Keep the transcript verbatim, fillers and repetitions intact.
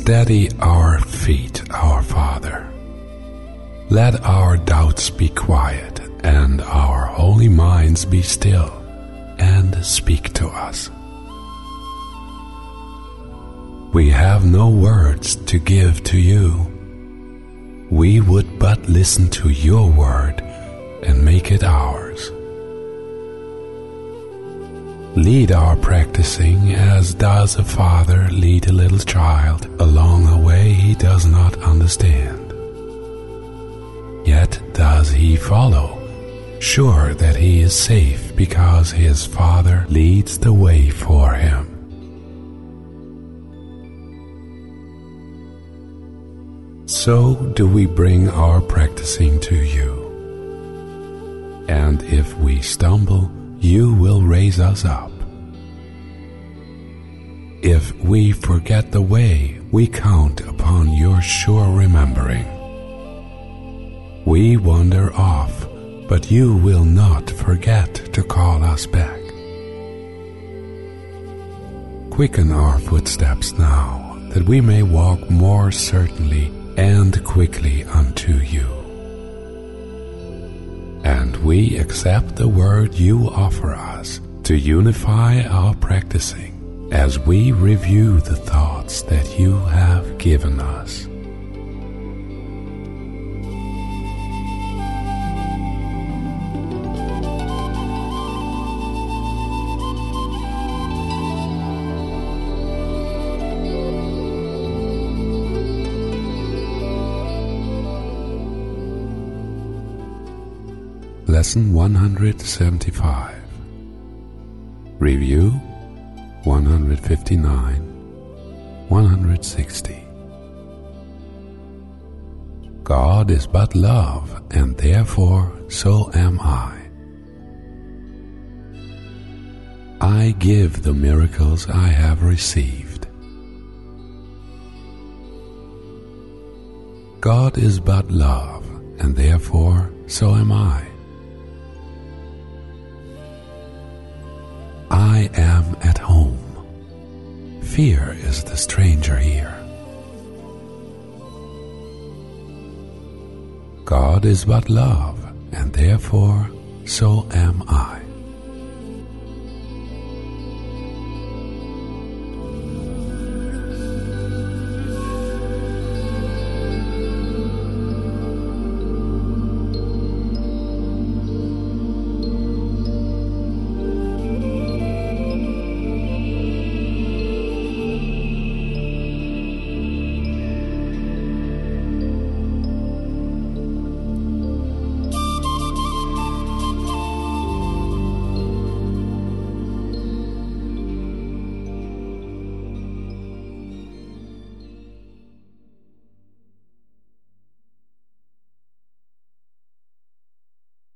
Steady our feet, our Father. Let our doubts be quiet, and our holy minds be still, and speak to us. We have no words to give to you. We would but listen to your word and make it ours. Lead our practicing as does a father lead a little child along a way he does not understand. Yet does he follow, sure that he is safe because his father leads the way for him. So do we bring our practicing to you. And if we stumble, you will raise us up. If we forget the way, we count upon your sure remembering. We wander off, but you will not forget to call us back. Quicken our footsteps now, that we may walk more certainly and quickly unto you. And we accept the word you offer us to unify our practicing as we review the thoughts that you have given us. Lesson one hundred seventy-five. Review one hundred fifty-nine, one hundred sixty. God is but love, and therefore so am I. I give the miracles I have received. God is but love, and therefore so am I. I am at home. Fear is the stranger here. God is but love, and therefore so am I.